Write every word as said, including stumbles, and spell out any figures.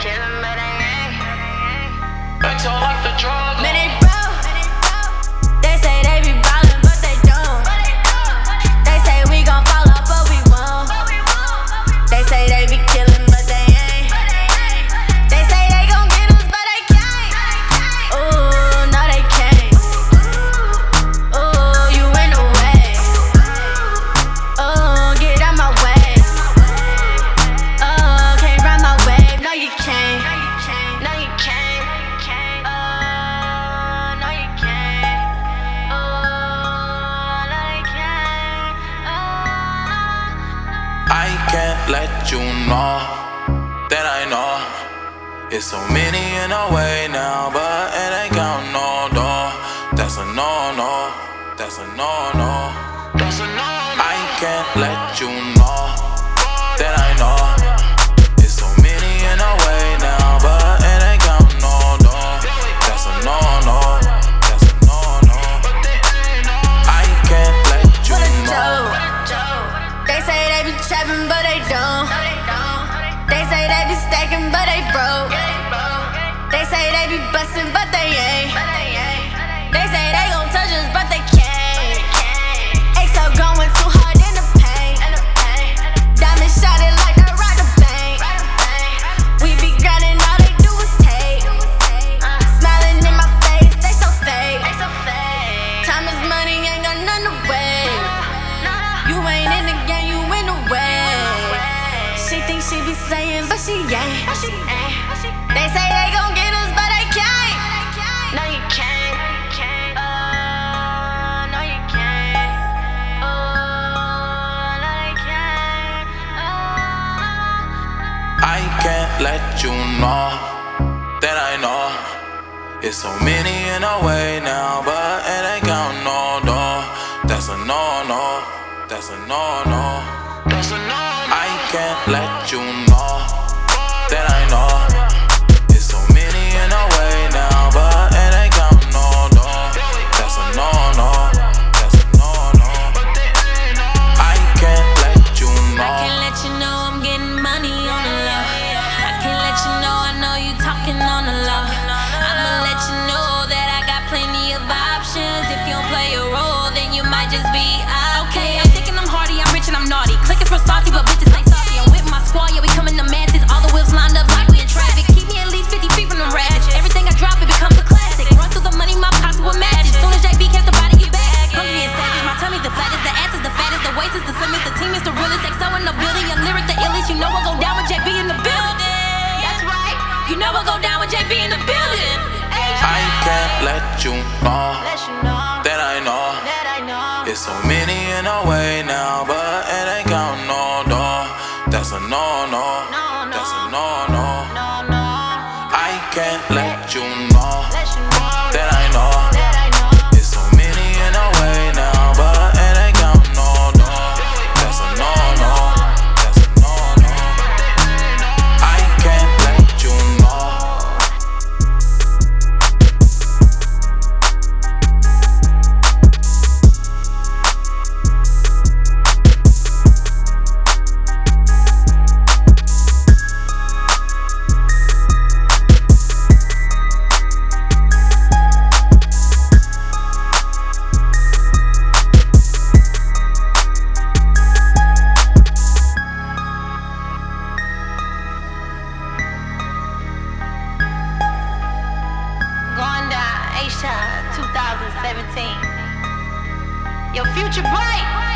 killing, but they ain't. They talk like the drug. Man, they broke. They say they be ballin', but they don't. They say we gon' fall off, but we won't. They say they be killin', but they ain't. They say they gon' get us, but they can't. Ooh, no they can't. Ooh, you in the way. Ooh, get out my way. Oh, can't ride my wave. No, you can't. No, you can't. Oh, no, you can't. Oh, no, they can't. Oh. I can't let you know that I know it's so many in a way now, but it ain't count no door. That's a no no, that's a no no. That's a no. I can't let you know that I know it's so many in a way now, but it ain't count no door. That's a no no, that's a no no. I can't let you What a know. joke. They say they be trapping, but they don't. They say they be stacking, but they broke. They say they be bustin', but they ain't. They say they gon' touch us, but they can't. X O going too hard in the paint. Diamond shot it like I rock the bank. We be grinding, all they do is take. Smiling in my face, they so fake. Time is money, ain't got none to waste. You ain't in the game, you in the way. She think she be saying, but she ain't. They say they gon' get us, but they can't. No, you can't. Oh, no, you can't. Oh, no, they can't. Oh. I can't let you know that I know it's so many in a way now, but it ain't count no door. That's a no no, that's a no no. That's a no. I can't let you know that I know it's so many in a way now, but it ain't count no door. That's a no no, that's a no no. I can't let you know. I can't let you know I'm getting money on the low. I can't let you know I know you talking on the low. I'ma let you know that I got plenty of options. If you don't play a role, then you might just be out. Okay, I'm thinking I'm hardy, I'm rich and I'm naughty. Clicking for saucy, but bitches like saucy. I'm with my squad, yeah, we coming to masses. All the whips lined up like we in traffic. Keep me at least fifty feet from them ratchets. Everything I drop, it becomes a classic. Run through the money, my pockets will match. As soon as J B catch the body, get back. Hungry and savage, my tummy the fattest, the ass is the fattest, the waist is the slimmest, the team is the realest. X O in the building, your lyric the illest. You know I go down with J B in the building. That's right. You know I go down with J B in the building. I can't let you know Let you know that I know that I know. it's so many in a way now, but it ain't count no door. That's a no no, that's a no no. No, no. I can't let you know Let you know that I know that I know. it's so many in a way now, but it ain't count no door. That's a no no, that's a no no. I can't let you know. Going down, H-Time, twenty seventeen. Your future bright.